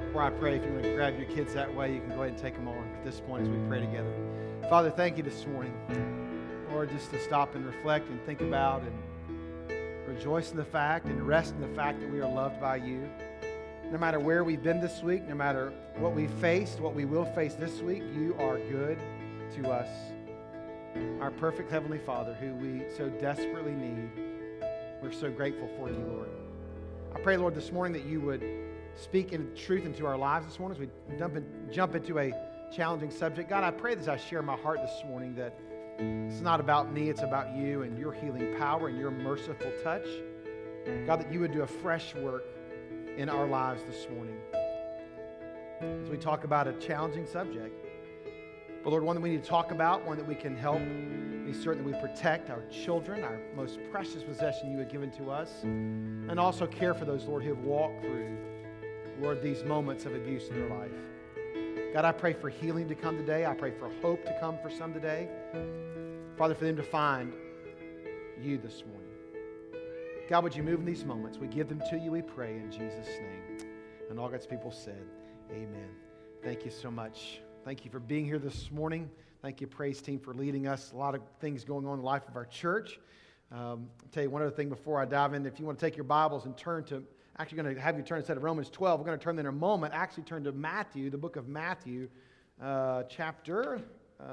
Before I pray, if you want to grab your kids that way, you can go ahead and take them on at this point as we pray together. Father, thank you this morning. Lord, just to stop and reflect and think about and rejoice in the fact and rest in the fact that we are loved by you. No matter where we've been this week, no matter what we faced, what we will face this week, you are good to us. Our perfect Heavenly Father, who we so desperately need, we're so grateful for you, Lord. I pray, Lord, this morning that you would speak in truth into our lives this morning as we jump into a challenging subject. God, I pray that as I share my heart this morning that it's not about me, it's about you and your healing power and your merciful touch. God, that you would do a fresh work in our lives this morning as we talk about a challenging subject. But Lord, one that we need to talk about, one that we can help be certain that we protect our children, our most precious possession you have given to us, and also care for those, Lord, who have walked through, Lord, these moments of abuse in their life. God, I pray for healing to come today. I pray for hope to come for some today. Father, for them to find you this morning. God, would you move in these moments? We give them to you, we pray in Jesus' name. And all God's people said, amen. Thank you so much. Thank you for being here this morning. Thank you, praise team, for leading us. A lot of things going on in the life of our church. I'll tell you one other thing before I dive in. If you want to take your Bibles and turn to, actually going to have you turn instead of Romans 12, we're going to turn in a moment, actually turn to Matthew, the book of Matthew, chapter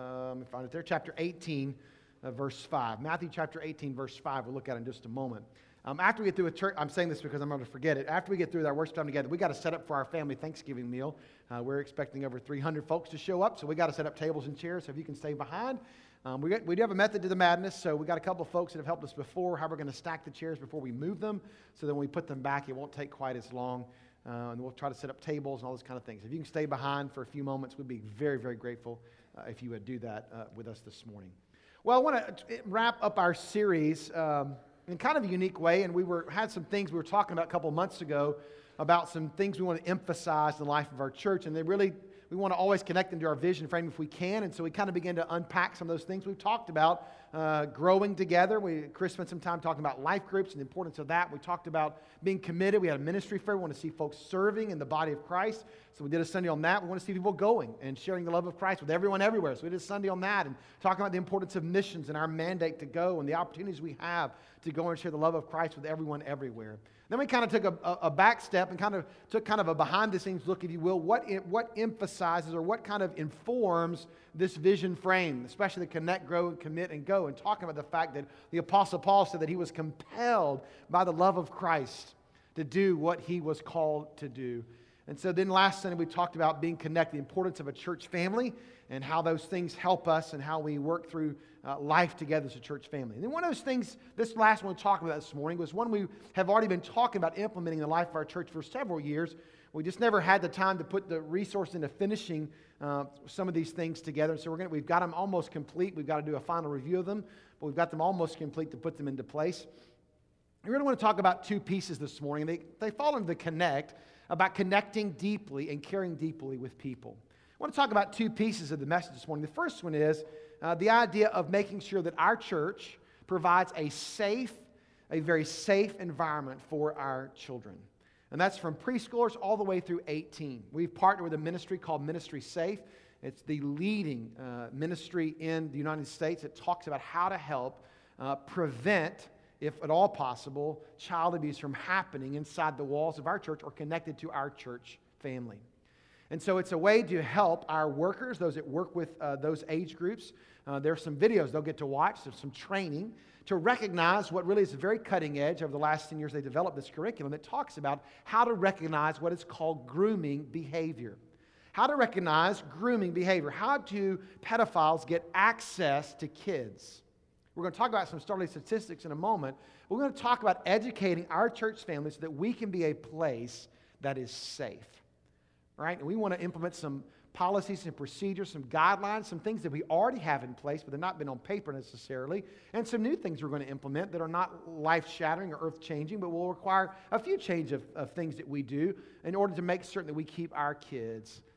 18, verse 5. Matthew chapter 18, verse 5, we'll look at it in just a moment. After we get through with church, I'm saying this because I'm going to forget it. After we get through with our worship time together, we got to set up for our family Thanksgiving meal. We're expecting over 300 folks to show up, so we got to set up tables and chairs. So if you can stay behind, we do have a method to the madness. So we got a couple of folks that have helped us before. How we're going to stack the chairs before we move them, so that when we put them back, it won't take quite as long. And we'll try to set up tables and all those kind of things. If you can stay behind for a few moments, we'd be very, very grateful if you would do that with us this morning. Well, I want to wrap up our series in kind of a unique way, and had some things we were talking about a couple of months ago about some things we want to emphasize in the life of our church, and we want to always connect them to our vision frame if we can, and so we kind of began to unpack some of those things. We've talked about growing together. Chris spent some time talking about life groups and the importance of that. We talked about being committed. We had a ministry fair. We want to see folks serving in the body of Christ, so we did a Sunday on that. We want to see people going and sharing the love of Christ with everyone everywhere, so we did a Sunday on that and talking about the importance of missions and our mandate to go and the opportunities we have to go and share the love of Christ with everyone everywhere. Then we kind of took a back step and kind of took a behind-the-scenes look, if you will, what emphasizes or what kind of informs this vision frame, especially the connect, grow, commit, and go, and talking about the fact that the Apostle Paul said that he was compelled by the love of Christ to do what he was called to do. And so then last Sunday we talked about being connected, the importance of a church family, and how those things help us and how we work through life together as a church family. And then one of those things, this last one we're talking about this morning, was one we have already been talking about implementing in the life of our church for several years. We just never had the time to put the resource into finishing some of these things together. So we've got them almost complete. We've got to do a final review of them, but we've got them almost complete to put them into place. We really want to talk about two pieces this morning. They fall into the connect, about connecting deeply and caring deeply with people. I want to talk about two pieces of the message this morning. The first one is the idea of making sure that our church provides a very safe environment for our children. And that's from preschoolers all the way through 18. We've partnered with a ministry called Ministry Safe. It's the leading ministry in the United States. It talks about how to help prevent, if at all possible, child abuse from happening inside the walls of our church or connected to our church family. And so it's a way to help our workers, those that work with those age groups. There are some videos they'll get to watch. There's some training to recognize what really is very cutting edge. Over the last 10 years, they developed this curriculum that talks about how to recognize what is called grooming behavior. How to recognize grooming behavior. How do pedophiles get access to kids? We're going to talk about some startling statistics in a moment. We're going to talk about educating our church families so that we can be a place that is safe. Right? And we want to implement some policies and procedures, some guidelines, some things that we already have in place, but they've not been on paper necessarily, and some new things we're going to implement that are not life-shattering or earth-changing, but will require a few change of things that we do in order to make certain that we keep our kids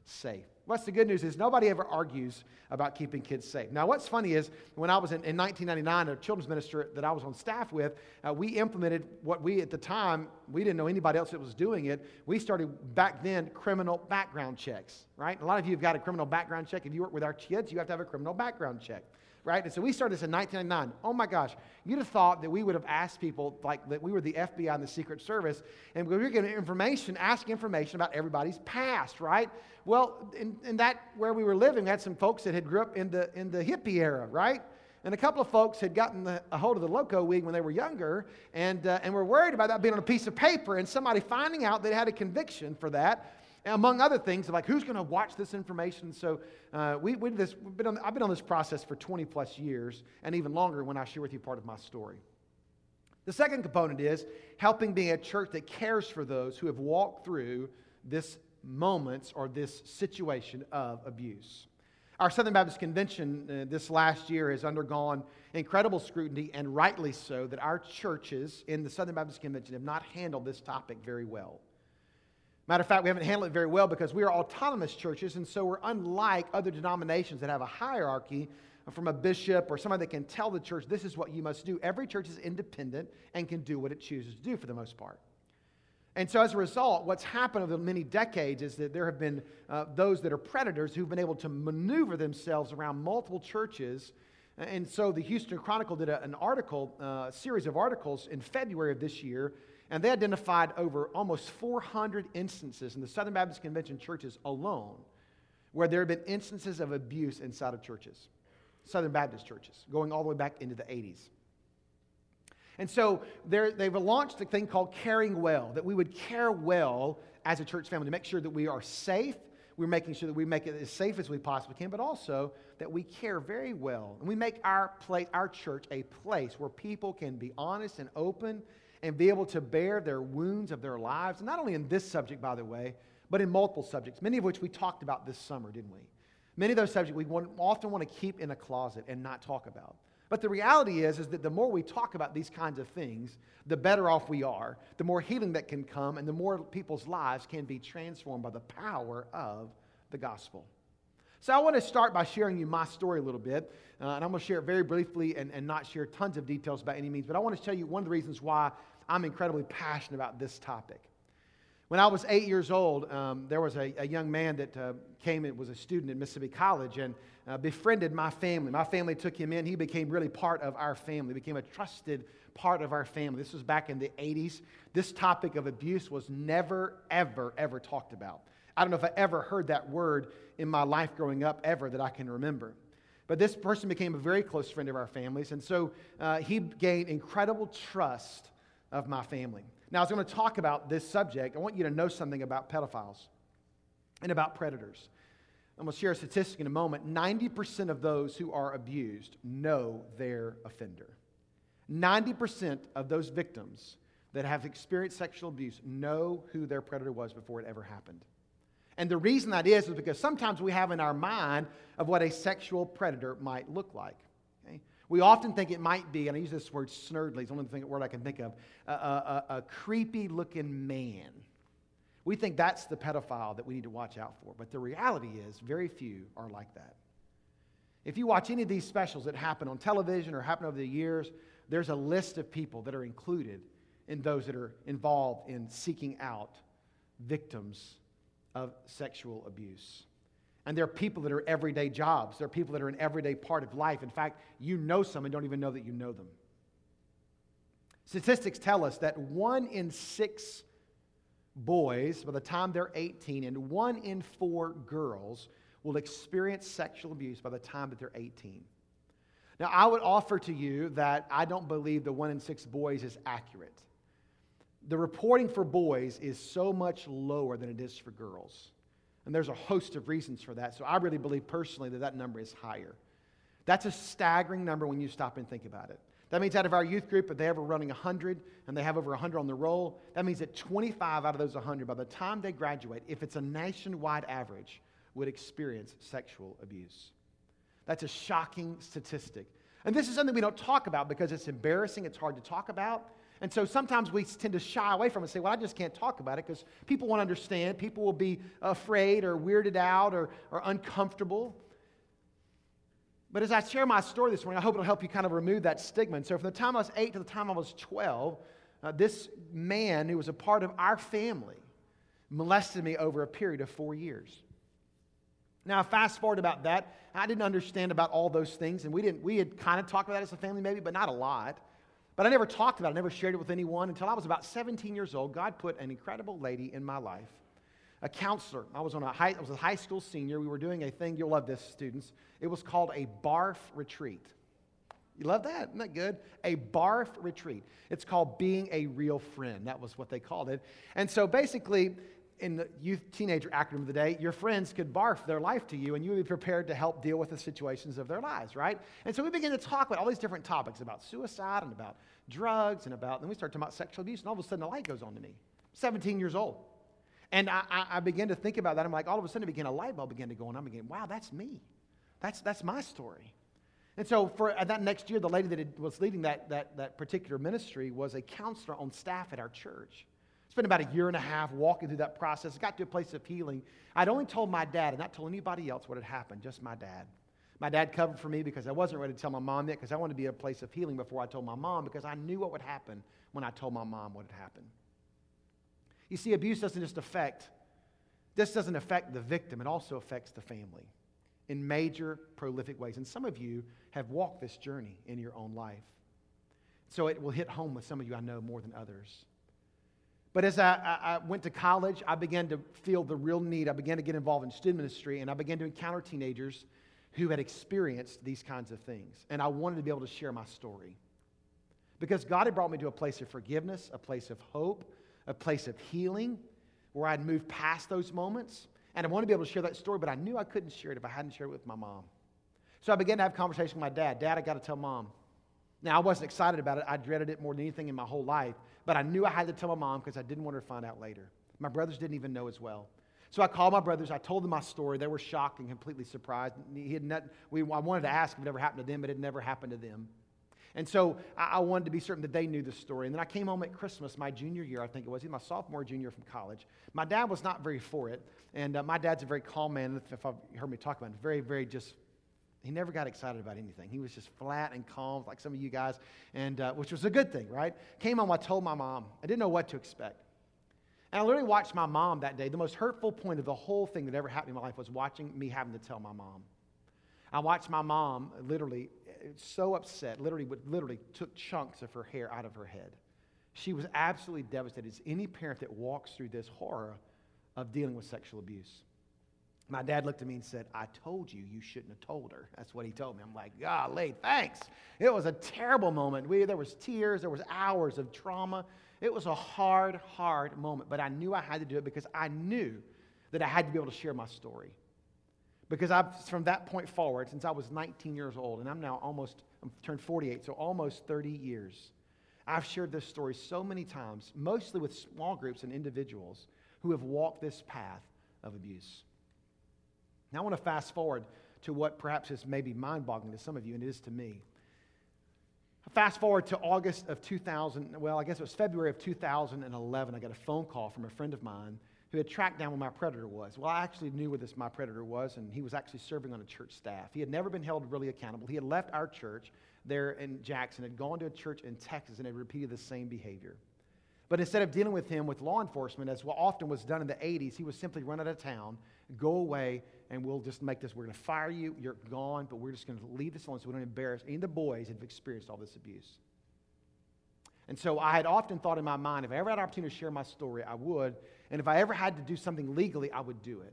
safe. What's the good news is nobody ever argues about keeping kids safe. Now, what's funny is when I was in 1999, a children's minister that I was on staff with, we implemented what we, at the time, we didn't know anybody else that was doing it. We started back then criminal background checks, right? A lot of you have got a criminal background check. If you work with our kids, you have to have a criminal background check. Right? And so we started this in 1999. Oh my gosh, you'd have thought that we would have asked people like that we were the FBI and the Secret Service, and we were getting information, asking information about everybody's past, right? Well, in that where we were living, we had some folks that had grew up in the hippie era, right? And a couple of folks had gotten a hold of the Loco Weed when they were younger, and were worried about that being on a piece of paper, and somebody finding out they had a conviction for that. Among other things, like who's going to watch this information? So I've been on this process for 20 plus years, and even longer when I share with you part of my story. The second component is helping being a church that cares for those who have walked through this moments or this situation of abuse. Our Southern Baptist Convention this last year has undergone incredible scrutiny, and rightly so, that our churches in the Southern Baptist Convention have not handled this topic very well. Matter of fact, we haven't handled it very well because we are autonomous churches, and so we're unlike other denominations that have a hierarchy from a bishop or somebody that can tell the church, this is what you must do. Every church is independent and can do what it chooses to do for the most part. And so as a result, what's happened over many decades is that there have been those that are predators who've been able to maneuver themselves around multiple churches. And so the Houston Chronicle did a series of articles in February of this year, and they identified over almost 400 instances in the Southern Baptist Convention churches alone where there have been instances of abuse inside of churches, Southern Baptist churches, going all the way back into the 80s. And so they've launched a thing called Caring Well, that we would care well as a church family to make sure that we are safe. We're making sure that we make it as safe as we possibly can, but also that we care very well. And we make our church a place where people can be honest and open and be able to bear their wounds of their lives, not only in this subject, by the way, but in multiple subjects, many of which we talked about this summer, didn't we? Many of those subjects we often want to keep in a closet and not talk about. But the reality is that the more we talk about these kinds of things, the better off we are, the more healing that can come, and the more people's lives can be transformed by the power of the gospel. So I want to start by sharing you my story a little bit, and I'm going to share it very briefly and not share tons of details by any means, but I want to tell you one of the reasons why I'm incredibly passionate about this topic. When I was 8 years old, there was a young man that came and was a student at Mississippi College and befriended my family. My family took him in. He became really part of our family, became a trusted part of our family. This was back in the 80s. This topic of abuse was never, ever, ever talked about. I don't know if I ever heard that word in my life growing up ever that I can remember. But this person became a very close friend of our families, and so he gained incredible trust of my family. Now, as I'm going to talk about this subject, I want you to know something about pedophiles and about predators. I'm going to share a statistic in a moment. 90% of those who are abused know their offender. 90% of those victims that have experienced sexual abuse know who their predator was before it ever happened. And the reason that is because sometimes we have in our mind of what a sexual predator might look like. Okay? We often think it might be, and I use this word snurdly, it's the only word I can think of, a creepy-looking man. We think that's the pedophile that we need to watch out for. But the reality is very few are like that. If you watch any of these specials that happen on television or happen over the years, there's a list of people that are included in those that are involved in seeking out victims of sexual abuse. And there are people that are everyday jobs. There are people that are an everyday part of life. In fact, you know some and don't even know that you know them. Statistics tell us that 1 in 6 boys, by the time they're 18, and 1 in 4 girls will experience sexual abuse by the time that they're 18. Now, I would offer to you that I don't believe the 1 in 6 boys is accurate. The reporting for boys is so much lower than it is for girls. And there's a host of reasons for that. So I really believe personally that number is higher. That's a staggering number when you stop and think about it. That means out of our youth group, if they ever running 100 and they have over 100 on the roll, that means that 25 out of those 100, by the time they graduate, if it's a nationwide average, would experience sexual abuse. That's a shocking statistic. And this is something we don't talk about because it's embarrassing, it's hard to talk about. And so sometimes we tend to shy away from it and say, well, I just can't talk about it because people won't understand. People will be afraid or weirded out or uncomfortable. But as I share my story this morning, I hope it'll help you kind of remove that stigma. And so from the time I was 8 to the time I was 12, this man who was a part of our family molested me over a period of 4 years. Now, fast forward about that, I didn't understand about all those things, and we had kind of talked about that as a family maybe, but not a lot. But I never talked about it, I never shared it with anyone until I was about 17 years old. God put an incredible lady in my life, a counselor. I was a high school senior. We were doing a thing, you'll love this, students. It was called a BARF retreat. You love that? Isn't that good? A BARF retreat. It's called being a real friend. That was what they called it. And so basically, in the youth teenager acronym of the day, your friends could barf their life to you, and you would be prepared to help deal with the situations of their lives, right? And so we began to talk about all these different topics, about suicide and about drugs and then we started talking about sexual abuse, and all of a sudden the light goes on to me. 17 years old. And I began to think about that. I'm like, all of a sudden a light bulb began to go on. I'm beginning, wow, that's me. That's my story. And so for that next year, the lady that was leading that particular ministry was a counselor on staff at our church. Spent about a year and a half walking through that process. Got to a place of healing. I'd only told my dad and not told anybody else what had happened, just my dad. My dad covered for me because I wasn't ready to tell my mom yet because I wanted to be at a place of healing before I told my mom because I knew what would happen when I told my mom what had happened. You see, abuse doesn't affect the victim. It also affects the family in major, prolific ways. And some of you have walked this journey in your own life. So it will hit home with some of you, I know, more than others. But as I went to college, I began to feel the real need. I began to get involved in student ministry, and I began to encounter teenagers who had experienced these kinds of things. And I wanted to be able to share my story. Because God had brought me to a place of forgiveness, a place of hope, a place of healing, where I'd moved past those moments. And I wanted to be able to share that story, but I knew I couldn't share it if I hadn't shared it with my mom. So I began to have conversations with my dad. Dad, I got to tell Mom. Now, I wasn't excited about it. I dreaded it more than anything in my whole life. But I knew I had to tell my mom because I didn't want her to find out later. My brothers didn't even know as well. So I called my brothers. I told them my story. They were shocked and completely surprised. I wanted to ask if it ever happened to them, but it never happened to them. And so I wanted to be certain that they knew the story. And then I came home at Christmas, my junior year, I think it was, my sophomore or junior from college. My dad was not very for it. And my dad's a very calm man. If you've heard me talk about him, very, very just, he never got excited about anything. He was just flat and calm, like some of you guys, and which was a good thing, right? Came home, I told my mom. I didn't know what to expect. And I literally watched my mom that day. The most hurtful point of the whole thing that ever happened in my life was watching me having to tell my mom. I watched my mom literally so upset, literally took chunks of her hair out of her head. She was absolutely devastated, as any parent that walks through this horror of dealing with sexual abuse. My dad looked at me and said, I told you shouldn't have told her. That's what he told me. I'm like, golly, thanks. It was a terrible moment. There was tears. There was hours of trauma. It was a hard, hard moment. But I knew I had to do it because I knew that I had to be able to share my story. Because from that point forward, since I was 19 years old, and I'm turned 48, so almost 30 years, I've shared this story so many times, mostly with small groups and individuals who have walked this path of abuse. Now I want to fast forward to what perhaps is maybe mind-boggling to some of you, and it is to me. Fast forward to August of 2000, well, I guess it was February of 2011, I got a phone call from a friend of mine who had tracked down where my predator was. Well, I actually knew where my predator was, and he was actually serving on a church staff. He had never been held really accountable. He had left our church there in Jackson, had gone to a church in Texas, and had repeated the same behavior. But instead of dealing with him with law enforcement, as what often was done in the 80s, he was simply run out of town, go away, and we'll just make this, we're going to fire you, you're gone, but we're just going to leave this alone so we don't embarrass any of the boys that have experienced all this abuse. And so I had often thought in my mind, if I ever had an opportunity to share my story, I would. And if I ever had to do something legally, I would do it.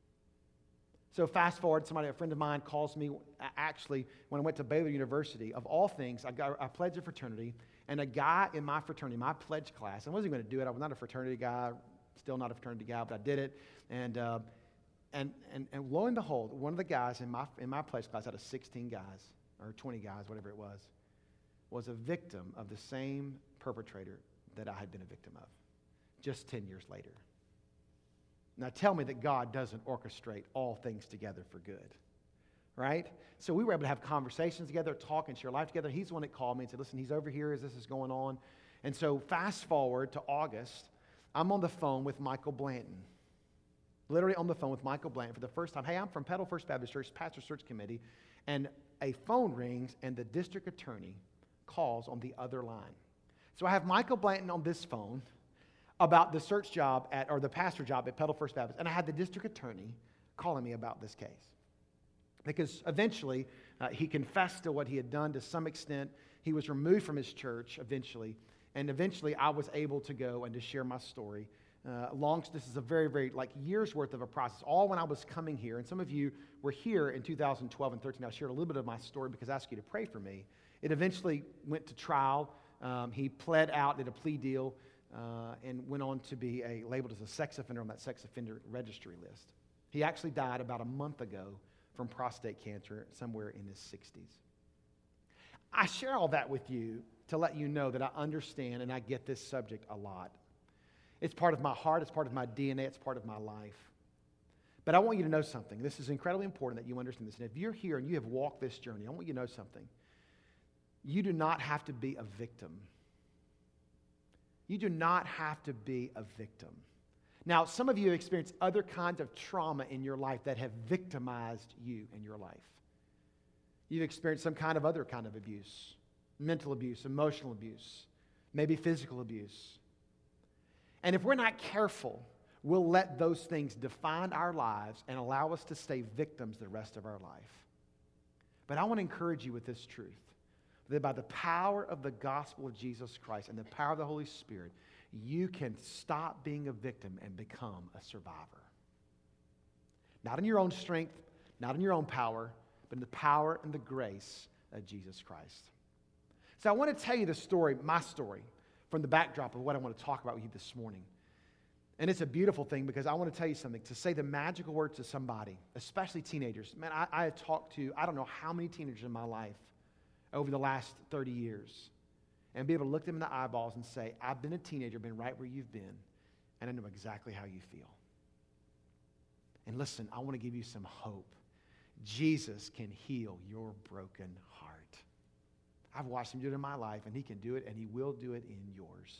So fast forward, a friend of mine calls me, actually, when I went to Baylor University, of all things, I pledged a fraternity, and a guy in my fraternity, my pledge class, I wasn't going to do it. I was not a fraternity guy, still not a fraternity guy, but I did it. And lo and behold, one of the guys in my pledge class out of 16 guys, or 20 guys, whatever it was a victim of the same perpetrator that I had been a victim of, just 10 years later. Now tell me that God doesn't orchestrate all things together for good, right? So we were able to have conversations together, talk and share life together. He's the one that called me and said, listen, he's over here as this is going on. And so fast forward to August, I'm on the phone with Michael Blanton. Literally on the phone with Michael Blanton for the first time. Hey, I'm from Petal First Baptist Church, Pastor Search Committee. And a phone rings and the district attorney calls on the other line. So I have Michael Blanton on this phone about the search job or the pastor job at Petal First Baptist. And I had the district attorney calling me about this case. Because eventually, he confessed to what he had done to some extent. He was removed from his church eventually. And eventually, I was able to go and to share my story. This is a very, very, years worth of a process. All when I was coming here. And some of you were here in 2012 and 13. I shared a little bit of my story because I asked you to pray for me. It eventually went to trial. He pled out, did a plea deal, and went on to be labeled as a sex offender on that sex offender registry list. He actually died about a month ago from prostate cancer somewhere in his 60s. I share all that with you to let you know that I understand and I get this subject a lot. It's part of my heart, it's part of my DNA, it's part of my life. But I want you to know something. This is incredibly important that you understand this. And if you're here and you have walked this journey, I want you to know something. You do not have to be a victim. You do not have to be a victim. Now, some of you have experienced other kinds of trauma in your life that have victimized you in your life. You've experienced some kind of other kind of abuse, mental abuse, emotional abuse, maybe physical abuse. And if we're not careful, we'll let those things define our lives and allow us to stay victims the rest of our life. But I want to encourage you with this truth, that by the power of the gospel of Jesus Christ and the power of the Holy Spirit, you can stop being a victim and become a survivor. Not in your own strength, not in your own power, but in the power and the grace of Jesus Christ. So I want to tell you the story, my story, from the backdrop of what I want to talk about with you this morning. And it's a beautiful thing because I want to tell you something. To say the magical words to somebody, especially teenagers. Man, I have talked to, I don't know how many teenagers in my life over the last 30 years. And be able to look them in the eyeballs and say, I've been a teenager, been right where you've been, and I know exactly how you feel. And listen, I want to give you some hope. Jesus can heal your broken heart. I've watched him do it in my life, and he can do it, and he will do it in yours.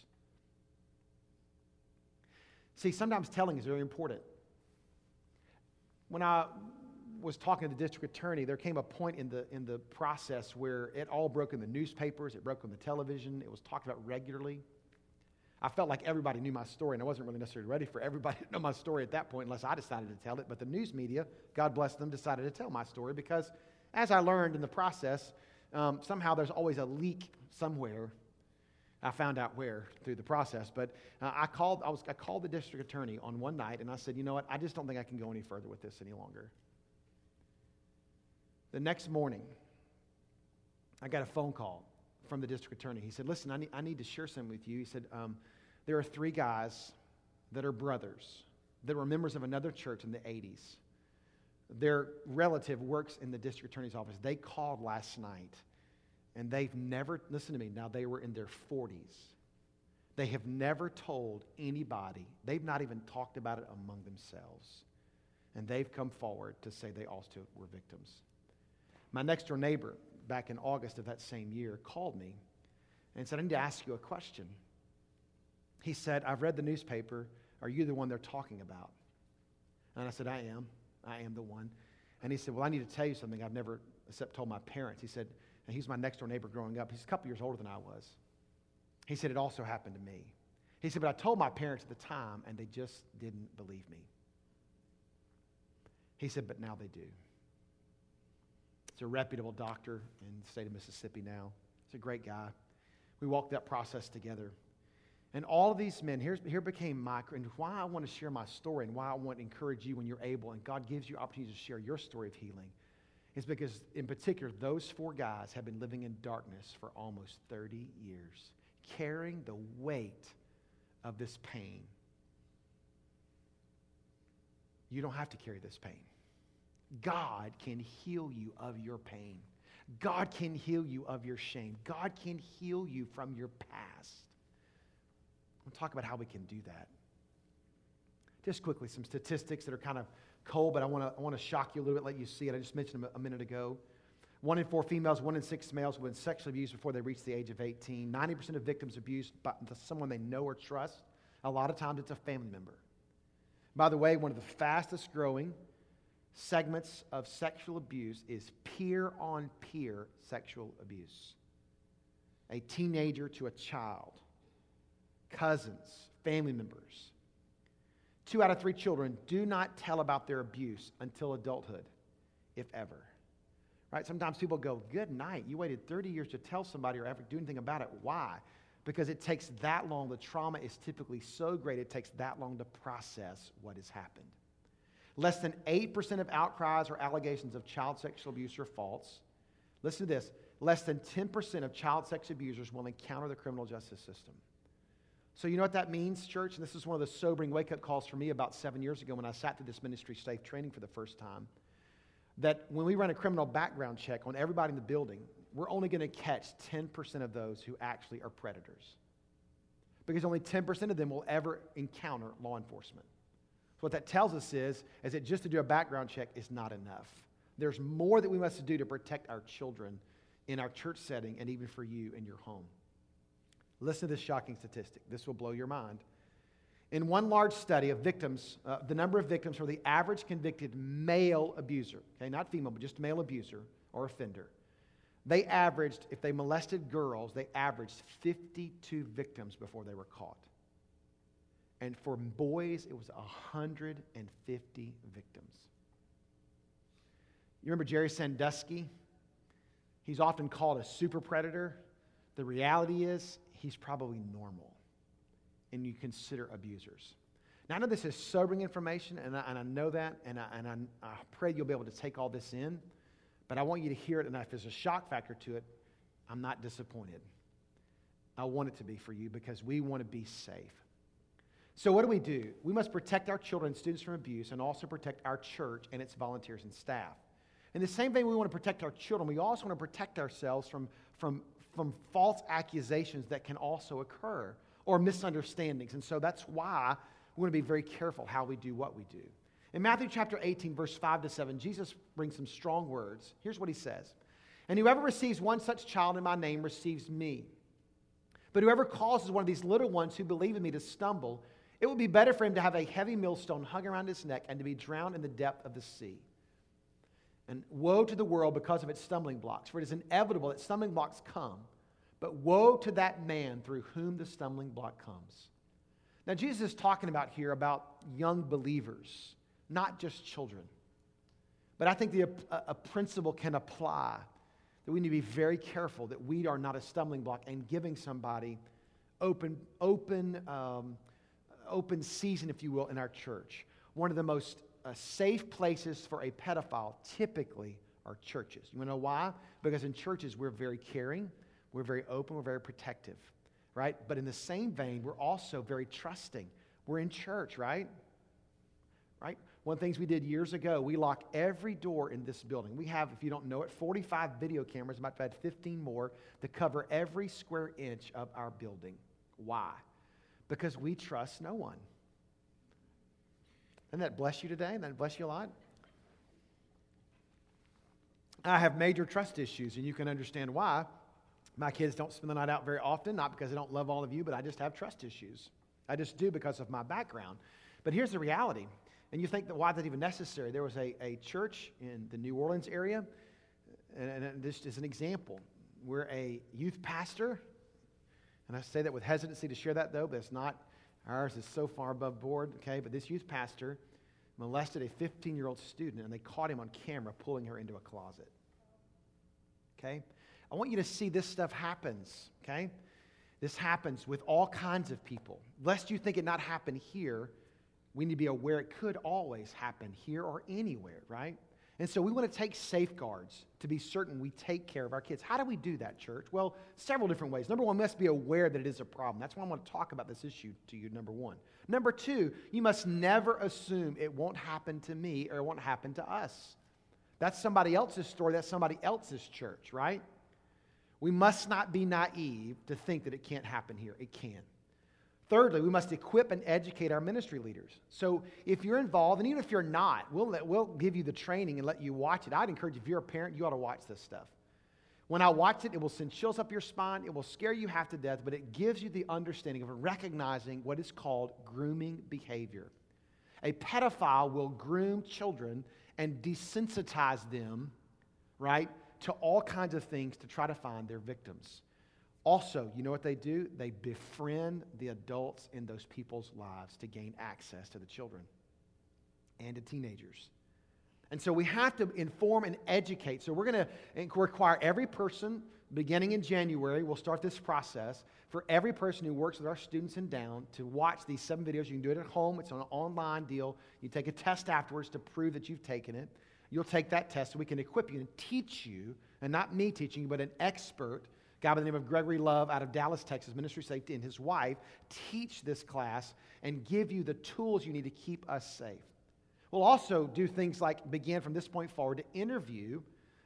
See, sometimes telling is very important. When I was talking to the district attorney, there came a point in the process where it all broke in the newspapers, it broke on the television, it was talked about regularly. I felt like everybody knew my story, and I wasn't really necessarily ready for everybody to know my story at that point unless I decided to tell it. But the news media, God bless them, decided to tell my story because, as I learned in the process, somehow there's always a leak somewhere. I found out where through the process, but I called the district attorney on one night, and I said, you know what, I just don't think I can go any further with this any longer. The next morning, I got a phone call from the district attorney. He said, listen, I need to share something with you. He said, there are 3 guys that are brothers that were members of another church in the 80s. Their relative works in the district attorney's office. They called last night, and they've never, listen to me, now they were in their 40s. They have never told anybody. They've not even talked about it among themselves. And they've come forward to say they also were victims. My next door neighbor, back in August of that same year, called me and said, I need to ask you a question. He said, I've read the newspaper. Are you the one they're talking about? And I said, I am. I am the one. And he said, well, I need to tell you something I've never except told my parents. He said, and he's my next door neighbor growing up. He's a couple years older than I was. He said, it also happened to me. He said, but I told my parents at the time, and they just didn't believe me. He said, but now they do. He's a reputable doctor in the state of Mississippi now. He's a great guy. We walked that process together. And all of these men, here became my, and why I want to share my story and why I want to encourage you when you're able, and God gives you opportunity to share your story of healing, is because, in particular, those 4 guys have been living in darkness for almost 30 years, carrying the weight of this pain. You don't have to carry this pain. God can heal you of your pain. God can heal you of your shame. God can heal you from your past. We'll talk about how we can do that. Just quickly, some statistics that are kind of cold, but I want to shock you a little bit, let you see it. I just mentioned them a minute ago. 1 in 4 females, 1 in 6 males have been sexually abused before they reach the age of 18. 90% of victims abused by someone they know or trust. A lot of times it's a family member. By the way, one of the fastest growing segments of sexual abuse is peer-on-peer sexual abuse. A teenager to a child, cousins, family members. 2 out of 3 children do not tell about their abuse until adulthood, if ever. Right? Sometimes people go, good night, you waited 30 years to tell somebody or ever do anything about it. Why? Because it takes that long. The trauma is typically so great, it takes that long to process what has happened. Less than 8% of outcries or allegations of child sexual abuse are false. Listen to this. Less than 10% of child sex abusers will encounter the criminal justice system. So you know what that means, church? And this is one of the sobering wake-up calls for me about 7 years ago when I sat through this ministry safe training for the first time. That when we run a criminal background check on everybody in the building, we're only going to catch 10% of those who actually are predators. Because only 10% of them will ever encounter law enforcement. So what that tells us is that just to do a background check is not enough. There's more that we must do to protect our children in our church setting and even for you in your home. Listen to this shocking statistic. This will blow your mind. In one large study of victims, the number of victims for the average convicted male abuser, okay, not female, but just male abuser or offender, they averaged, if they molested girls, they averaged 52 victims before they were caught. And for boys, it was 150 victims. You remember Jerry Sandusky? He's often called a super predator. The reality is, he's probably normal. And you consider abusers. Now, I know this is sobering information, and I know that, and I pray you'll be able to take all this in, but I want you to hear it, and if there's a shock factor to it, I'm not disappointed. I want it to be for you because we want to be safe. So what do? We must protect our children and students from abuse and also protect our church and its volunteers and staff. In the same vein we want to protect our children, we also want to protect ourselves from false accusations that can also occur, or misunderstandings. And so that's why we want to be very careful how we do what we do. In Matthew chapter 18, verse 5-7, Jesus brings some strong words. Here's what he says. And whoever receives one such child in my name receives me. But whoever causes one of these little ones who believe in me to stumble, it would be better for him to have a heavy millstone hung around his neck and to be drowned in the depth of the sea. And woe to the world because of its stumbling blocks, for it is inevitable that stumbling blocks come. But woe to that man through whom the stumbling block comes. Now, Jesus is talking about here about young believers, not just children. But I think a principle can apply, that we need to be very careful that we are not a stumbling block and giving somebody open season, if you will, in our church. One of the most safe places for a pedophile typically are churches. You want to know why? Because in churches we're very caring. We're very open, we're very protective, right? But in the same vein, we're also very trusting. We're in church, right? Right? One of the things we did years ago, we lock every door in this building. We have, if you don't know it, 45 video cameras, about to add 15 more, to cover every square inch of our building. Why? Because we trust no one. Doesn't that bless you today? Doesn't that bless you a lot? I have major trust issues, and you can understand why. My kids don't spend the night out very often, not because I don't love all of you, but I just have trust issues. I just do because of my background. But here's the reality. And you think that why that's even necessary. There was a church in the New Orleans area, and this is an example, where a youth pastor, and I say that with hesitancy to share that though, but it's not, ours is so far above board, okay? But this youth pastor molested a 15-year-old student, and they caught him on camera pulling her into a closet. Okay? I want you to see this stuff happens, okay? This happens with all kinds of people. Lest you think it not happen here, we need to be aware it could always happen here or anywhere, right? And so we want to take safeguards to be certain we take care of our kids. How do we do that, church? Well, several different ways. Number one, we must be aware that it is a problem. That's why I want to talk about this issue to you, number one. Number two, you must never assume it won't happen to me or it won't happen to us. That's somebody else's story. That's somebody else's church, right? We must not be naive to think that it can't happen here. It can. Thirdly, we must equip and educate our ministry leaders. So if you're involved, and even if you're not, we'll give you the training and let you watch it. I'd encourage you, if you're a parent, you ought to watch this stuff. When I watch it, it will send chills up your spine. It will scare you half to death, but it gives you the understanding of recognizing what is called grooming behavior. A pedophile will groom children and desensitize them, right, to all kinds of things to try to find their victims. Also, you know what they do? They befriend the adults in those people's lives to gain access to the children and to teenagers. And so we have to inform and educate. So we're going to require every person, beginning in January, we'll start this process, for every person who works with our students in Down to watch these 7 videos. You can do it at home. It's an online deal. You take a test afterwards to prove that you've taken it. You'll take that test so we can equip you and teach you, and not me teaching you, but an expert, a guy by the name of Gregory Love out of Dallas, Texas, Ministry Safety, and his wife, teach this class and give you the tools you need to keep us safe. We'll also do things like begin from this point forward to interview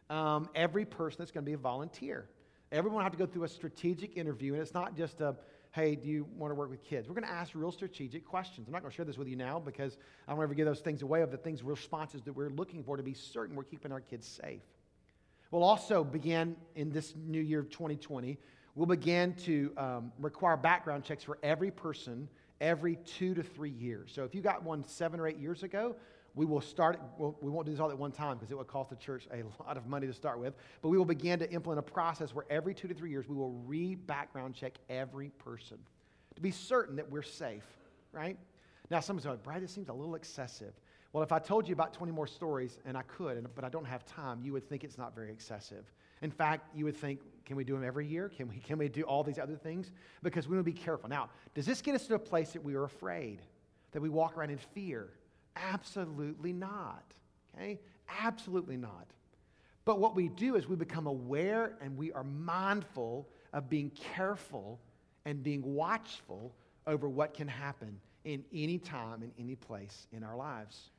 every person that's going to be a volunteer. Everyone will have to go through a strategic interview, and it's not just a, hey, do you want to work with kids? We're going to ask real strategic questions. I'm not going to share this with you now because I don't ever give those things away of the things, responses that we're looking for to be certain we're keeping our kids safe. We'll also begin in this new year of 2020, we'll begin to require background checks for every person every 2 to 3 years. So if you got one 7 or 8 years ago, we will start, we won't do this all at one time because it would cost the church a lot of money to start with, but we will begin to implement a process where every 2 to 3 years we will re-background check every person to be certain that we're safe, right? Now, someone's going, Brad, this seems a little excessive. Well, if I told you about 20 more stories, and I could, but I don't have time, you would think it's not very excessive. In fact, you would think, can we do them every year? Can we do all these other things? Because we want to be careful. Now, does this get us to a place that we are afraid, that we walk around in fear? Absolutely not, okay? Absolutely not. But what we do is we become aware and we are mindful of being careful and being watchful over what can happen in any time, in any place in our lives.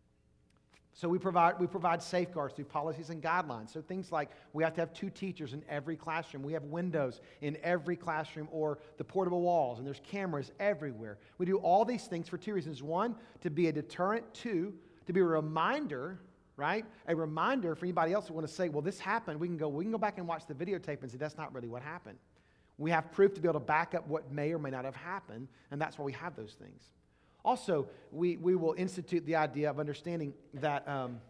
So we provide safeguards through policies and guidelines. So things like we have to have 2 teachers in every classroom. We have windows in every classroom or the portable walls, and there's cameras everywhere. We do all these things for 2 reasons. 1, to be a deterrent. 2, to be a reminder, right? A reminder for anybody else who want to say, well, this happened. We can go back and watch the videotape and say, that's not really what happened. We have proof to be able to back up what may or may not have happened, and that's why we have those things. Also, we will institute the idea of understanding that,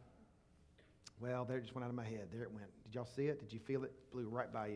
well, there it just went out of my head. There it went. Did y'all see it? Did you feel it? It blew right by you.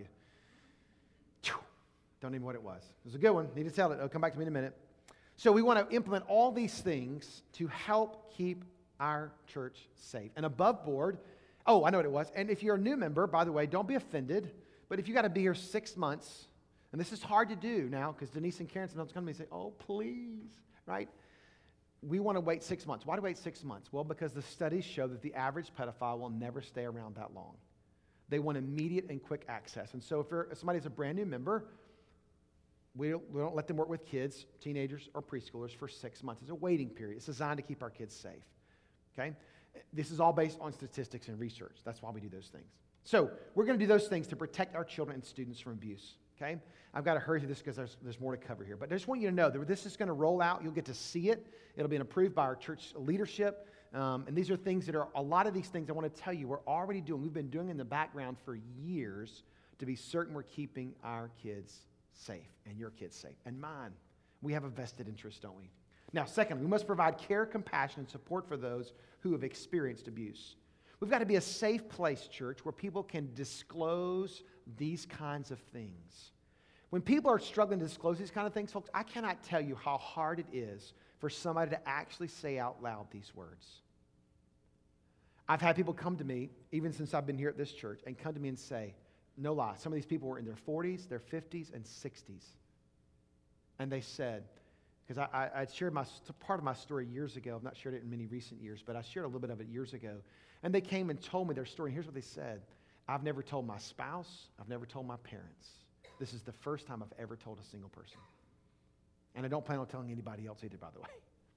Don't even know what it was. It was a good one. Need to tell it. It'll come back to me in a minute. So we want to implement all these things to help keep our church safe. And above board, oh, I know what it was. And if you're a new member, by the way, don't be offended. But if you got to be here 6 months, and this is hard to do now because Denise and Karen sometimes come to me and say, oh, please, right? We want to wait 6 months. Why do we wait 6 months? Well, because the studies show that the average pedophile will never stay around that long. They want immediate and quick access. And so if somebody's a brand new member, we don't let them work with kids, teenagers, or preschoolers for 6 months. It's a waiting period. It's designed to keep our kids safe. Okay? This is all based on statistics and research. That's why we do those things. So we're going to do those things to protect our children and students from abuse. Okay? I've got to hurry through this because there's more to cover here. But I just want you to know that this is going to roll out. You'll get to see it. It'll be approved by our church leadership. And these are things that are, a lot of these things I want to tell you we're already doing. We've been doing in the background for years to be certain we're keeping our kids safe and your kids safe and mine. We have a vested interest, don't we? Now, secondly, we must provide care, compassion, and support for those who have experienced abuse. We've got to be a safe place, church, where people can disclose these kinds of things. When people are struggling to disclose these kind of things, folks, I cannot tell you how hard it is for somebody to actually say out loud these words. I've had people come to me, even since I've been here at this church, and come to me and say, no lie, some of these people were in their 40s, their 50s, and 60s. And they said, because I shared part of my story years ago. I've not shared it in many recent years, but I shared a little bit of it years ago. And they came and told me their story. And here's what they said. I've never told my spouse. I've never told my parents. This is the first time I've ever told a single person. And I don't plan on telling anybody else either, by the way.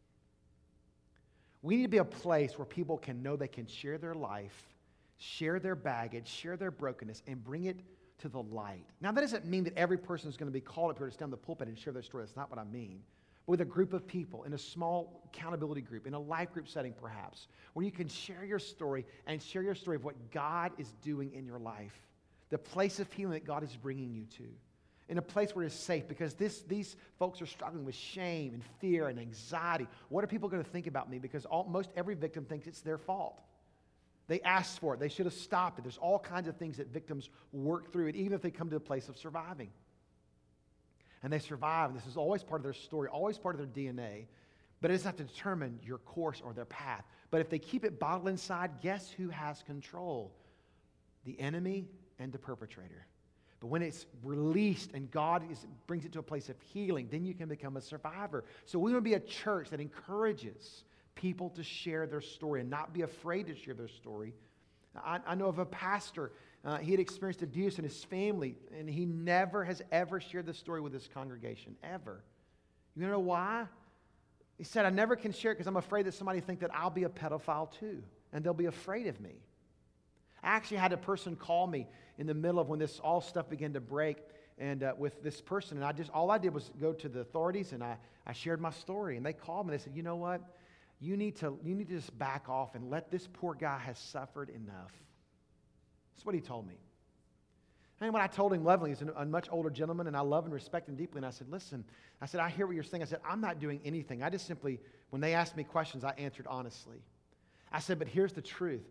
We need to be a place where people can know they can share their life, share their baggage, share their brokenness, and bring it to the light. Now, that doesn't mean that every person is going to be called up here to stand on the pulpit and share their story. That's not what I mean. But with a group of people, in a small accountability group, in a life group setting perhaps, where you can share your story and share your story of what God is doing in your life. the place of healing that God is bringing you to, in a place where it's safe, because these folks are struggling with shame and fear and anxiety. What are people going to think about me? Because most every victim thinks it's their fault. They asked for it. They should have stopped it. There's all kinds of things that victims work through, and even if they come to a place of surviving. And they survive. This is always part of their story, always part of their DNA. But it doesn't have to determine your course or their path. But if they keep it bottled inside, guess who has control? The enemy and the perpetrator. But when it's released and God brings it to a place of healing, then you can become a survivor. So we want to be a church that encourages people to share their story and not be afraid to share their story. I know of a pastor, he had experienced abuse in his family, and he never has ever shared this story with his congregation, ever. You know why? He said, I never can share it because I'm afraid that somebody think that I'll be a pedophile too, and they'll be afraid of me. I actually had a person call me in the middle of when this all stuff began to break, and with this person, and all I did was go to the authorities, and I shared my story, and they called me. They said, you know what? You need to just back off and let this poor guy has suffered enough. That's what he told me. And when I told him lovingly, he's a much older gentleman, and I love and respect him deeply, and I said, listen, I hear what you're saying. I said, I'm not doing anything. I just simply, when they asked me questions, I answered honestly. I said, but here's the truth.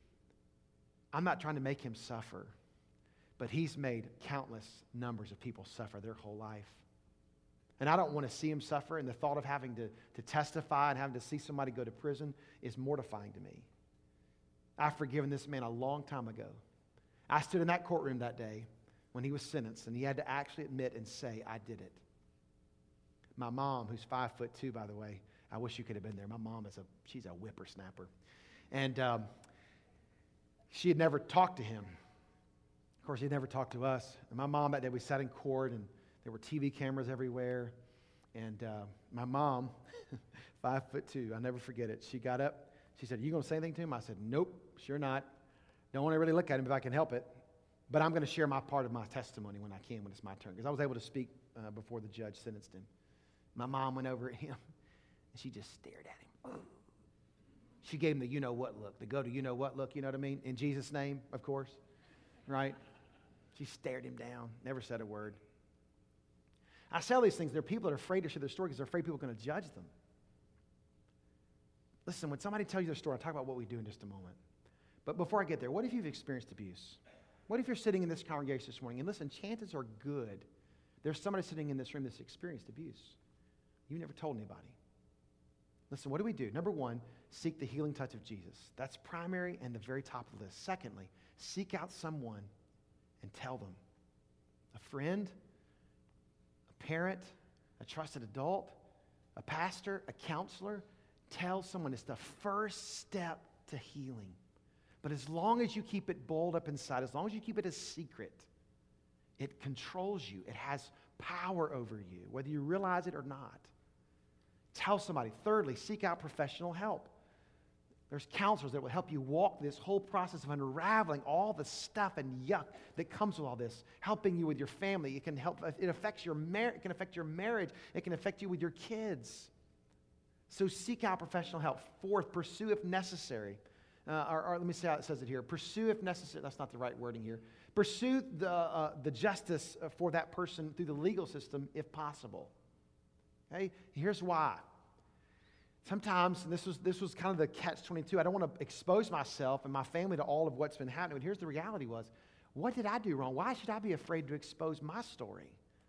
I'm not trying to make him suffer, but he's made countless numbers of people suffer their whole life. And I don't want to see him suffer, and the thought of having to testify and having to see somebody go to prison is mortifying to me. I've forgiven this man a long time ago. I stood in that courtroom that day when he was sentenced, and he had to actually admit and say, I did it. My mom, who's 5'2", by the way, I wish you could have been there. My mom she's a whippersnapper. And she had never talked to him. Of course, he'd never talked to us. And my mom, that day, we sat in court, and there were TV cameras everywhere. And my mom, 5'2", I'll never forget it. She got up. She said, are you going to say anything to him? I said, nope, sure not. Don't want to really look at him if I can help it. But I'm going to share my part of my testimony when I can, when it's my turn. Because I was able to speak before the judge sentenced him. My mom went over at him, and she just stared at him. She gave him the you-know-what look, the go-to-you-know-what look, you know what I mean? In Jesus' name, of course, right? She stared him down, never said a word. I say all these things. There are people that are afraid to share their story because they're afraid people are going to judge them. Listen, when somebody tells you their story, I'll talk about what we do in just a moment. But before I get there, what if you've experienced abuse? What if you're sitting in this congregation this morning? And listen, chances are good there's somebody sitting in this room that's experienced abuse. You never told anybody. Listen, what do we do? Number one, seek the healing touch of Jesus. That's primary and the very top of the list. Secondly, seek out someone and tell them. A friend, a parent, a trusted adult, a pastor, a counselor. Tell someone. It's the first step to healing. But as long as you keep it balled up inside, as long as you keep it a secret, it controls you. It has power over you, whether you realize it or not. Tell somebody. Thirdly, seek out professional help. There's counselors that will help you walk this whole process of unraveling all the stuff and yuck that comes with all this, helping you with your family. It can help. It affects your marriage. It can affect your marriage. It can affect you with your kids. So seek out professional help. Fourth, pursue if necessary. Or let me see how it says it here. Pursue if necessary. That's not the right wording here. Pursue the justice for that person through the legal system if possible. Okay? Here's why. Sometimes, and this was kind of the catch-22, I don't want to expose myself and my family to all of what's been happening. But here's the reality was, what did I do wrong? Why should I be afraid to expose my story?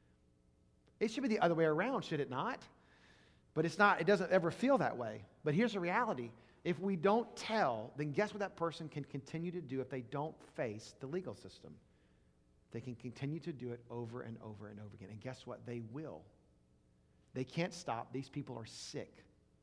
It should be the other way around, should it not? But it's not. It doesn't ever feel that way. But here's the reality. If we don't tell, then guess what that person can continue to do if they don't face the legal system? They can continue to do it over and over and over again. And guess what? They will. They can't stop. These people are sick.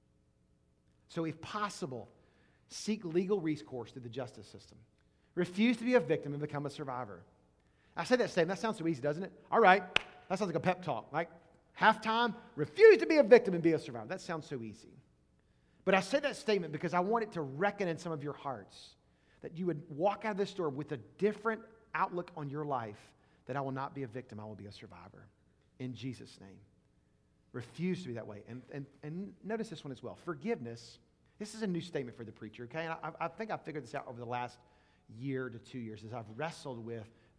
So if possible, seek legal recourse through the justice system. Refuse to be a victim and become a survivor. I said that statement. That sounds so easy, doesn't it? All right. That sounds like a pep talk. Like halftime, refuse to be a victim and be a survivor. That sounds so easy. But I said that statement because I want it to reckon in some of your hearts that you would walk out of this door with a different outlook on your life, that I will not be a victim, I will be a survivor. In Jesus' name. Refuse to be that way. And notice this one as well. Forgiveness. This is a new statement for the preacher, okay? And I think I've figured this out over the last year to 2 years as I've wrestled with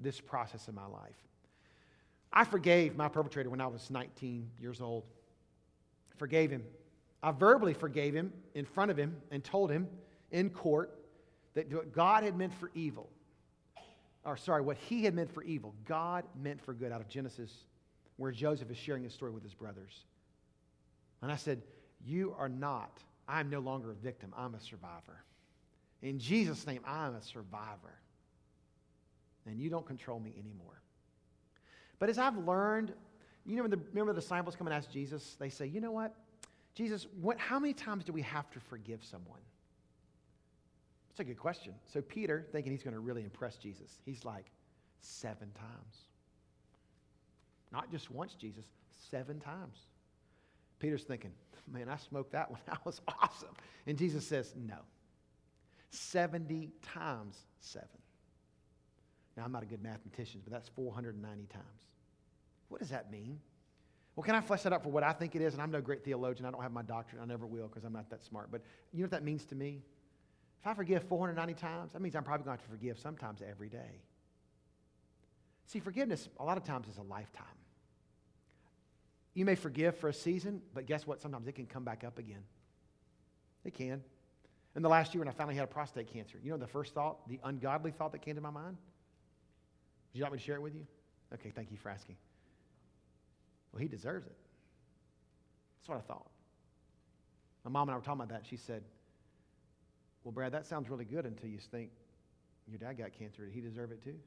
this process in my life. I forgave my perpetrator when I was 19 years old. Forgave him. I verbally forgave him in front of him and told him in court that what God had meant for evil, what he had meant for evil, God meant for good, out of Genesis, where Joseph is sharing his story with his brothers. And I said, I'm no longer a victim, I'm a survivor. In Jesus' name, I'm a survivor. And you don't control me anymore. But as I've learned, remember the disciples come and ask Jesus, they say, you know what? Jesus, how many times do we have to forgive someone? It's a good question. So Peter, thinking he's going to really impress Jesus, he's like, 7 times. Not just once, Jesus, 7 times. Peter's thinking, man, I smoked that one. That was awesome. And Jesus says, no. 70 times 7. Now, I'm not a good mathematician, but that's 490 times. What does that mean? Well, can I flesh that out for what I think it is? And I'm no great theologian. I don't have my doctorate. I never will because I'm not that smart. But you know what that means to me? If I forgive 490 times, that means I'm probably going to have to forgive sometimes every day. See, forgiveness a lot of times is a lifetime. You may forgive for a season, but guess what? Sometimes it can come back up again. It can. In the last year when I finally had a prostate cancer, you know the first thought, the ungodly thought that came to my mind? Would you like me to share it with you? Okay, thank you for asking. Well, he deserves it. That's what I thought. My mom and I were talking about that. She said, well, Brad, that sounds really good until you think your dad got cancer. Did he deserve it too?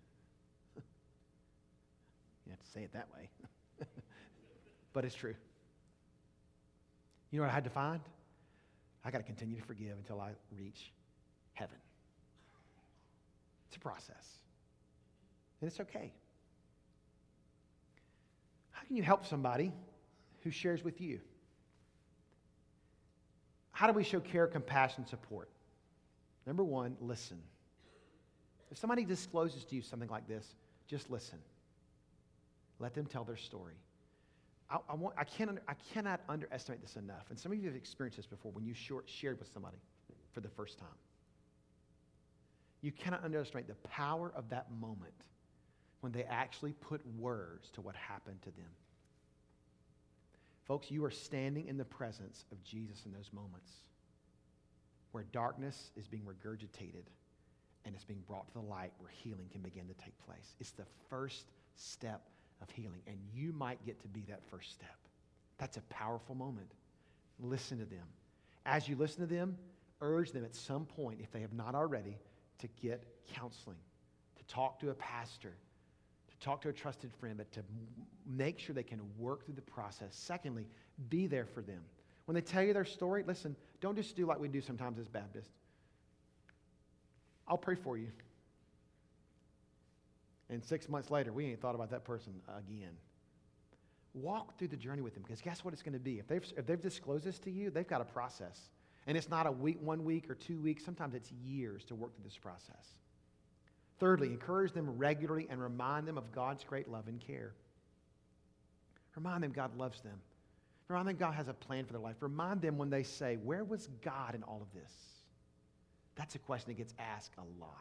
You have to say it that way. But it's true. You know what I had to find? I got to continue to forgive until I reach heaven. It's a process. And it's okay. How can you help somebody who shares with you? How do we show care, compassion, support? Number one, listen. If somebody discloses to you something like this, just listen. Let them tell their story. I cannot underestimate this enough. And some of you have experienced this before when you shared with somebody for the first time. You cannot underestimate the power of that moment when they actually put words to what happened to them. Folks, you are standing in the presence of Jesus in those moments where darkness is being regurgitated and it's being brought to the light where healing can begin to take place. It's the first step of healing, and you might get to be that first step. That's a powerful moment. Listen to them. As you listen to them, urge them at some point, if they have not already, to get counseling, to talk to a pastor, to talk to a trusted friend, but to make sure they can work through the process. Secondly, be there for them. When they tell you their story, listen, don't just do like we do sometimes as Baptists. I'll pray for you. And 6 months later, we ain't thought about that person again. Walk through the journey with them, because guess what it's going to be? If they've disclosed this to you, they've got a process. And it's not a week, 1 week or 2 weeks. Sometimes it's years to work through this process. Thirdly, encourage them regularly and remind them of God's great love and care. Remind them God loves them. Remind them God has a plan for their life. Remind them when they say, where was God in all of this? That's a question that gets asked a lot.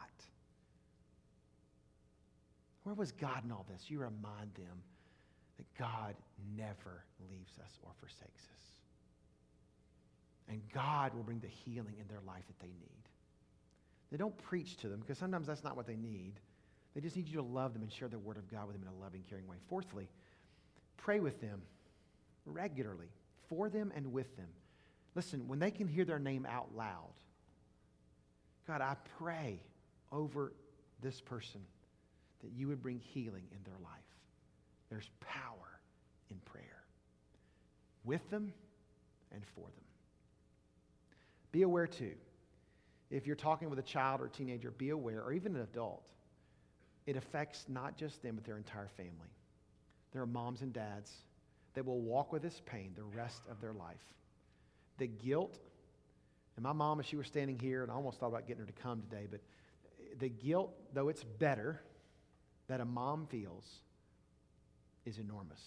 Where was God in all this? You remind them that God never leaves us or forsakes us. And God will bring the healing in their life that they need. They don't preach to them, because sometimes that's not what they need. They just need you to love them and share the word of God with them in a loving, caring way. Fourthly, pray with them regularly, for them and with them. Listen, when they can hear their name out loud, God, I pray over this person that you would bring healing in their life. There's power in prayer. With them and for them. Be aware too, if you're talking with a child or a teenager, be aware, or even an adult, it affects not just them, but their entire family. There are moms and dads that will walk with this pain the rest of their life. The guilt, and my mom, as she was standing here, and I almost thought about getting her to come today, but the guilt, though it's better, that a mom feels is enormous.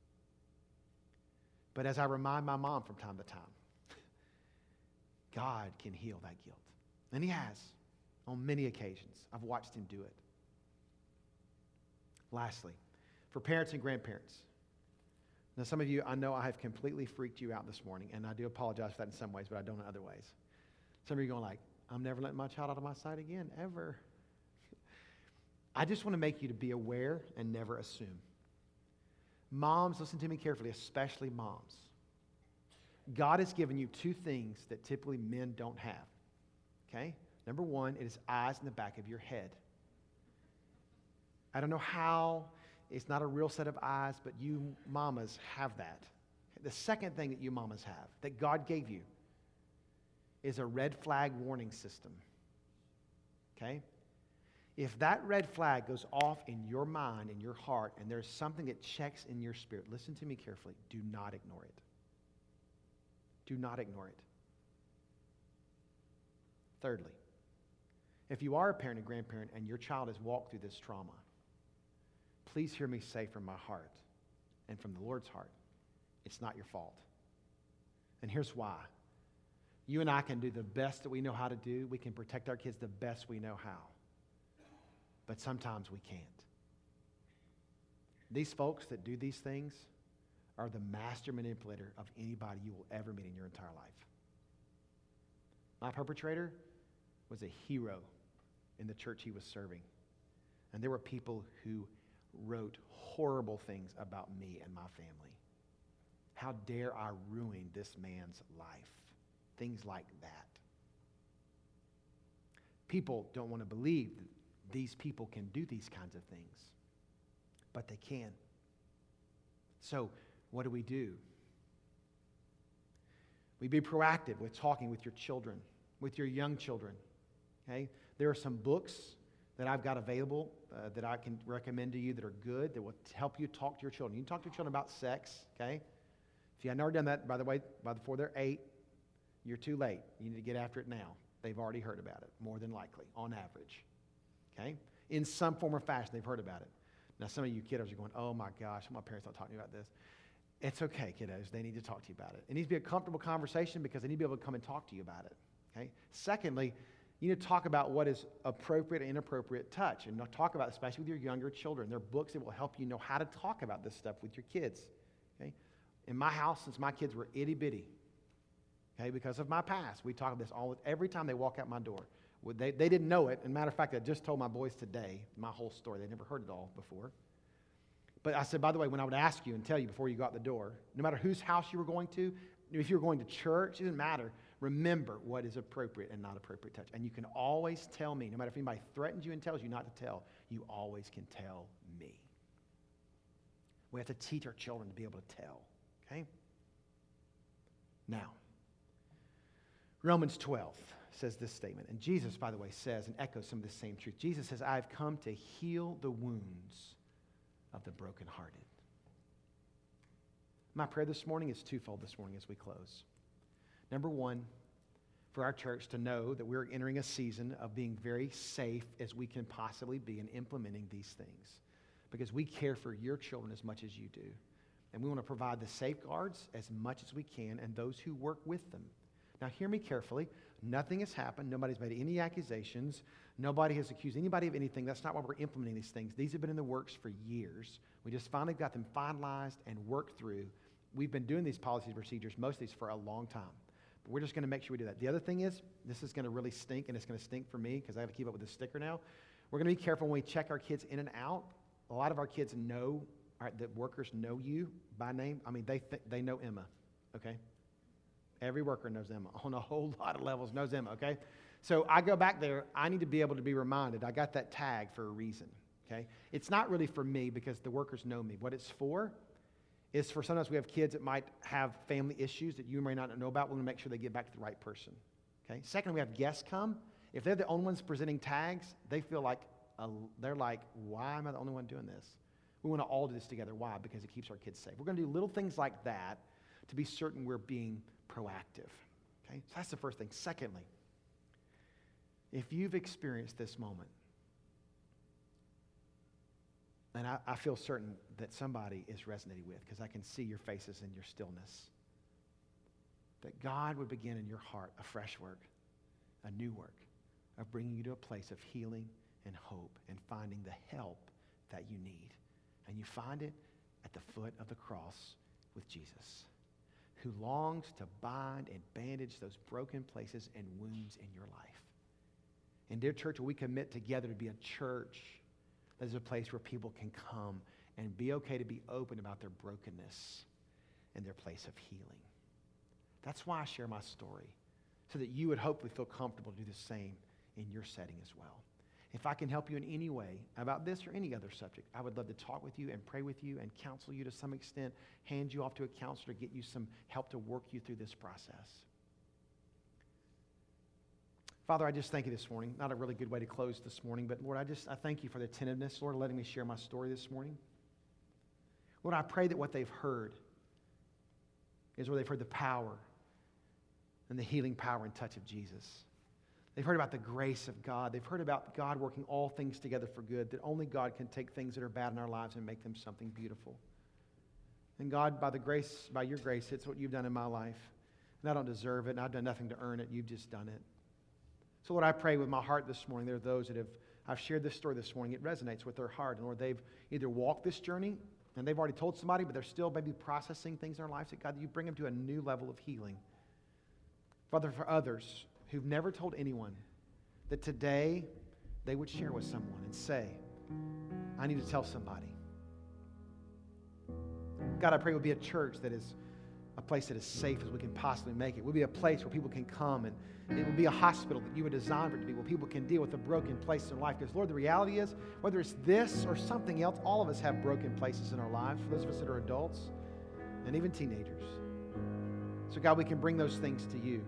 But as I remind my mom from time to time, God can heal that guilt. And he has on many occasions. I've watched him do it. Lastly, for parents and grandparents. Now, some of you, I know I have completely freaked you out this morning, and I do apologize for that in some ways, but I don't in other ways. Some of you are going like, I'm never letting my child out of my sight again, ever. I just want to make you to be aware and never assume. Moms, listen to me carefully, especially moms. God has given you two things that typically men don't have. Okay? Number one, it is eyes in the back of your head. I don't know how, it's not a real set of eyes, but you mamas have that. The second thing that you mamas have, that God gave you, is a red flag warning system. Okay? If that red flag goes off in your mind, in your heart, and there's something that checks in your spirit, listen to me carefully, do not ignore it. Do not ignore it. Thirdly, if you are a parent and grandparent and your child has walked through this trauma, please hear me say from my heart and from the Lord's heart, it's not your fault. And here's why. You and I can do the best that we know how to do. We can protect our kids the best we know how. But sometimes we can't. These folks that do these things are the master manipulator of anybody you will ever meet in your entire life. My perpetrator was a hero in the church he was serving. And there were people who wrote horrible things about me and my family. How dare I ruin this man's life? Things like that. People don't want to believe that these people can do these kinds of things, but they can. So, what do? We be proactive with talking with your children, with your young children. Okay? There are some books that I've got available that I can recommend to you that are good, that will help you talk to your children. You can talk to your children about sex, okay? If you have never done that, by the way, before they're 8, you're too late. You need to get after it now. They've already heard about it, more than likely, on average. Okay? In some form or fashion, they've heard about it. Now, some of you kiddos are going, oh my gosh, my parents don't talk to me about this. It's okay, kiddos. They need to talk to you about it. It needs to be a comfortable conversation because they need to be able to come and talk to you about it. Okay? Secondly, you need to talk about what is appropriate and inappropriate touch, and talk about it, especially with your younger children. There are books that will help you know how to talk about this stuff with your kids. Okay? In my house, since my kids were itty-bitty, okay, because of my past, we talk about this every time they walk out my door. They didn't know it. As a matter of fact, I just told my boys today my whole story. They never heard it all before. But I said, by the way, when I would ask you and tell you before you got the door, no matter whose house you were going to, if you were going to church, it doesn't matter. Remember what is appropriate and not appropriate touch. And you can always tell me, no matter if anybody threatens you and tells you not to tell, you always can tell me. We have to teach our children to be able to tell, okay? Now, Romans 12 says this statement, and Jesus, by the way, says and echoes some of the same truth. Jesus says, I have come to heal the wounds of the brokenhearted. My prayer this morning is twofold this morning as we close. Number one, for our church to know that we're entering a season of being very safe as we can possibly be in implementing these things, because we care for your children as much as you do. And we want to provide the safeguards as much as we can and those who work with them. Now, hear me carefully. Nothing has happened. Nobody's made any accusations. Nobody has accused anybody of anything. That's not why we're implementing these things. These have been in the works for years. We just finally got them finalized and worked through. We've been doing these policies and procedures, most of these, for a long time. But we're just going to make sure we do that. The other thing is, this is going to really stink, and it's going to stink for me because I have to keep up with this sticker now. We're going to be careful when we check our kids in and out. A lot of our kids know, the workers know you by name. I mean, they know Emma, okay? Every worker knows Emma on a whole lot of levels, knows Emma, okay? So I go back there. I need to be able to be reminded. I got that tag for a reason, okay? It's not really for me because the workers know me. What it's for is for sometimes we have kids that might have family issues that you may not know about. We want to make sure they get back to the right person, okay? Second, we have guests come. If they're the only ones presenting tags, they feel like, they're like, why am I the only one doing this? We want to all do this together. Why? Because it keeps our kids safe. We're going to do little things like that to be certain we're being proactive. Okay? So that's the first thing. Secondly, if you've experienced this moment, and I feel certain that somebody is resonating with, because I can see your faces and your stillness, that God would begin in your heart a fresh work, a new work, of bringing you to a place of healing and hope and finding the help that you need. And you find it at the foot of the cross with Jesus, who longs to bind and bandage those broken places and wounds in your life. And dear church, we commit together to be a church that is a place where people can come and be okay to be open about their brokenness and their place of healing. That's why I share my story, so that you would hopefully feel comfortable to do the same in your setting as well. If I can help you in any way about this or any other subject, I would love to talk with you and pray with you and counsel you to some extent, hand you off to a counselor to get you some help to work you through this process. Father, I just thank you this morning. Not a really good way to close this morning, but Lord, I thank you for the attentiveness, Lord, letting me share my story this morning. Lord, I pray that what they've heard is where they've heard the power and the healing power and touch of Jesus. They've heard about the grace of God. They've heard about God working all things together for good, that only God can take things that are bad in our lives and make them something beautiful. And God, by your grace, it's what you've done in my life. And I don't deserve it, and I've done nothing to earn it. You've just done it. So Lord, I pray with my heart this morning, there are those that I've shared this story this morning. It resonates with their heart. And Lord, they've either walked this journey, and they've already told somebody, but they're still maybe processing things in their lives, that God, that you bring them to a new level of healing. Father, for others who've never told anyone, that today they would share with someone and say, I need to tell somebody. God, I pray it would be a church that is a place that is safe as we can possibly make it. It would be a place where people can come, and it would be a hospital that you would design for it to be, where people can deal with the broken places in life. Because, Lord, the reality is, whether it's this or something else, all of us have broken places in our lives, for those of us that are adults and even teenagers. So, God, we can bring those things to you.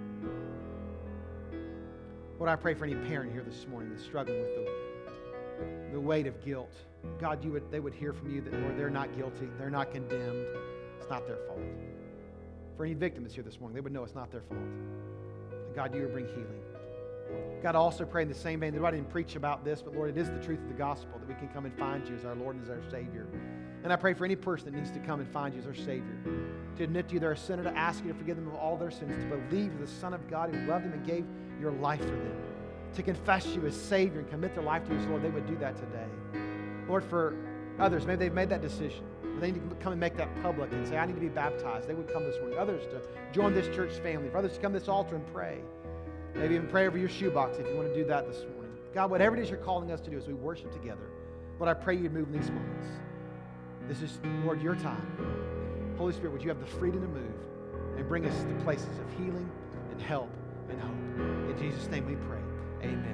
Lord, I pray for any parent here this morning that's struggling with the weight of guilt. God, they would hear from you that, Lord, they're not guilty. They're not condemned. It's not their fault. For any victim that's here this morning, they would know it's not their fault. And God, you would bring healing. God, I also pray in the same vein that I didn't preach about this, but Lord, it is the truth of the gospel that we can come and find you as our Lord and as our Savior. And I pray for any person that needs to come and find you as our Savior, to admit to you they're a sinner, to ask you to forgive them of all their sins, to believe you're the Son of God who loved them and gave your life for them, to confess you as Savior and commit their life to you as Lord. They would do that today. Lord, for others, maybe they've made that decision. They need to come and make that public and say, I need to be baptized. They would come this morning. Others to join this church family. For others to come to this altar and pray. Maybe even pray over your shoebox if you want to do that this morning. God, whatever it is you're calling us to do as we worship together, Lord, I pray you'd move in these moments. This is, Lord, your time. Holy Spirit, would you have the freedom to move and bring us to places of healing and help and hope. In Jesus' name we pray. Amen.